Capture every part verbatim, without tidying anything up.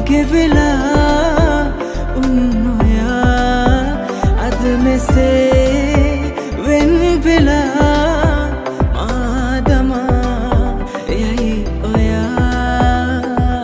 මගේ වෙලා උන්නොයා අද මෙසේ වෙන් වෙලා මාදමා යයි ඔයා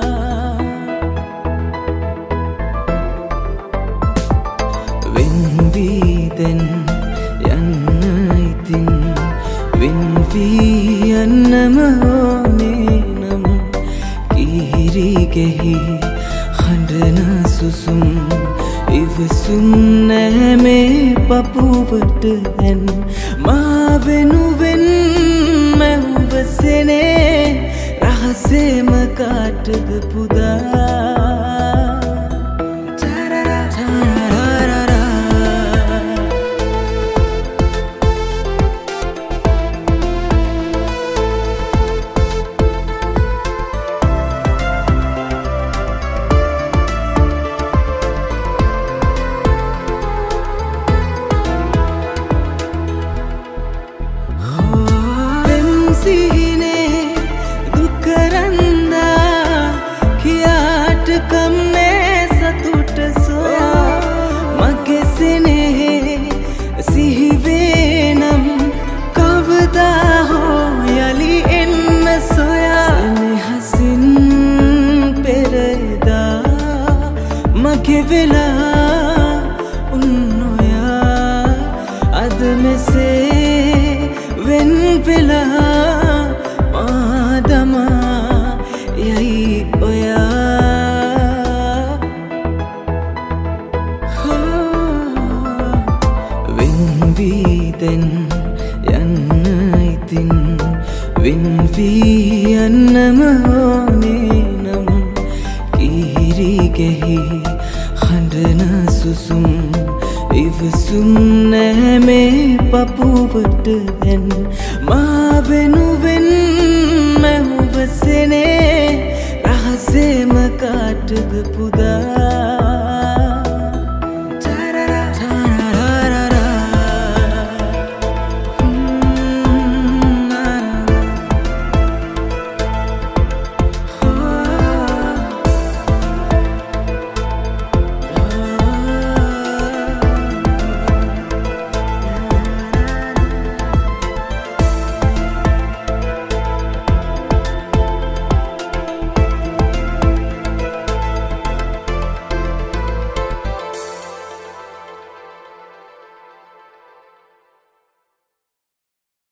වෙන් වී දැන් යන්න ඉතින් වෙන් වී යන්නම ඕනේ නම් කිරිගෙහි හඬන සුසුම් ඉවසුම් නැහැ මේ පපුවට දැන් මා වෙනුවෙන් මැව්වසනේ රහසේම කාටද පුදා सीने दुकरंदा कियाट कमने सतुट सोया मगे सिने सिहिवेनम कवदा हो यली एन्न सोया सने हसिन पेरदा मगे वेला उन्नोया अद में से वेन वेला මාදමා යයි ඔයා වෙන් වී දැන් යන්න ඉතින් වෙන් වී යන්නම ඕනේ නම් කිරිගෙහි හඬන සුසුම් ඉවසුම් නැහැ මේ පපුවට දැන් මා වෙනුවෙන් මැව්වසනේ රහසේම කාටද පුදා